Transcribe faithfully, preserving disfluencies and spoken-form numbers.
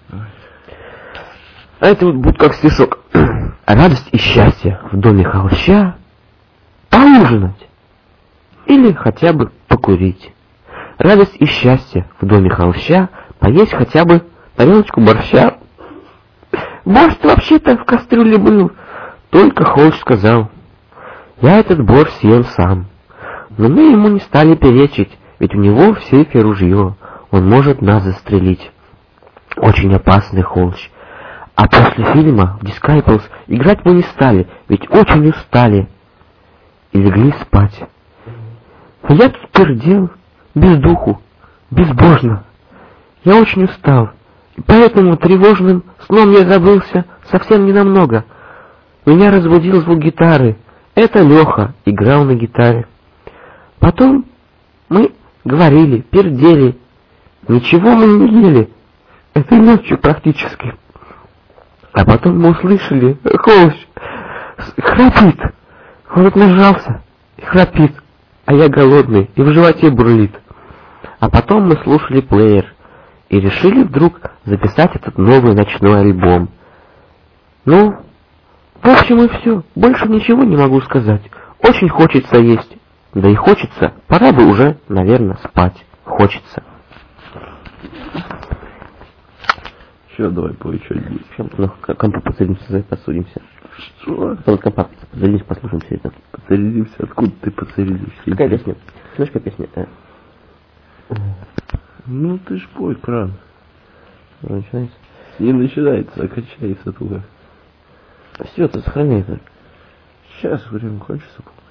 А это вот будет как стишок. Радость и счастье в доме холща поужинать или хотя бы покурить. Радость и счастье в доме холща поесть хотя бы тарелочку борща. Борщ вообще-то в кастрюле был, только Холщ сказал: я этот борщ съем сам. Но мы ему не стали перечить, ведь у него в сейфе ружье, он может нас застрелить. Очень опасный Холщ. А после фильма в Disciples играть мы не стали, ведь очень устали. И легли спать. А я тут пердел, без духу, безбожно. Я очень устал, и поэтому тревожным сном я забылся совсем ненамного. Меня разбудил звук гитары. Это Леха играл на гитаре. Потом мы говорили, пердели. Ничего мы не ели. Этой ночью практически. А потом мы услышали, Холщ храпит. Он вот нажался и храпит, а я голодный, и в животе бурлит. А потом мы слушали плеер и решили вдруг записать этот новый ночной альбом. Ну, в общем и все. Больше ничего не могу сказать. Очень хочется есть. Да и хочется. Пора бы уже, наверное, спать. Хочется. Все, давай пой что-нибудь. Чем на компу подсадимся, посудимся. Что? Вот компа подсадимся, послушаемся это. Подсоединимся? Откуда ты подсоединишься? Какая песня? Знаешь, какая песня? Ну ты ж пой, кран. Начинается. Не начинается, а качается только. Все, ты сохраняй это. Сейчас время кончится.